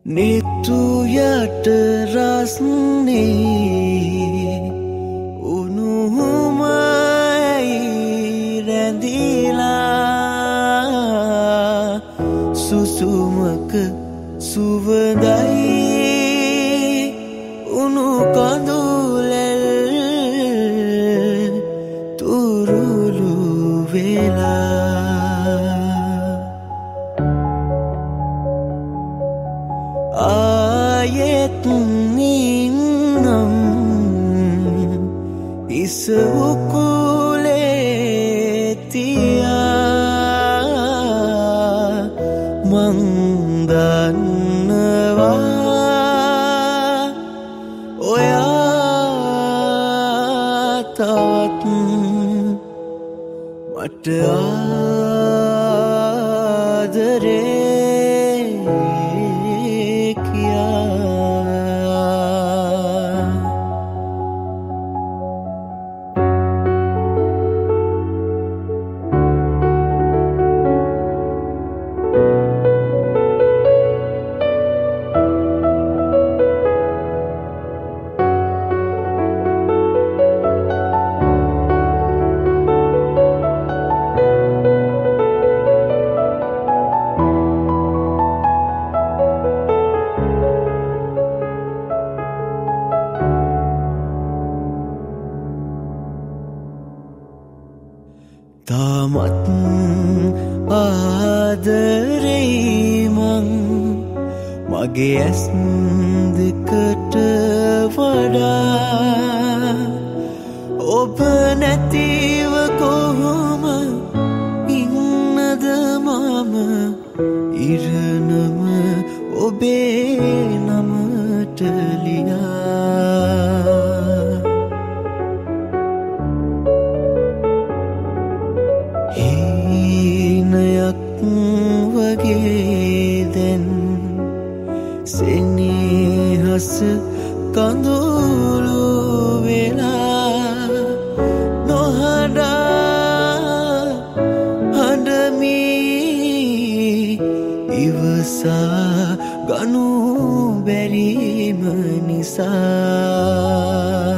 Nitu යට රස්නේ උණුහුමයි රැඳිලා සුසුමක සුවඳයි උණු කඳුලෙල් තුරුළු වෙලා ආයෙත් නින්නම් ඉස උකුලේ තියා මං දන්නවා ඔයා තවත් මට ආදරේ තාමත් ආදරේ මං මගේ ඇස් දෙකට වඩා ඔබ නැතිව කොහොම ඉන්නද මම ඉරණම ඔබේ නමට ලියා හීනයක් වගේ දැන් සෙනෙහස කඳුළු වෙලා නොහඬා හඬමි ඉවසා ගනු බැරිම නිසා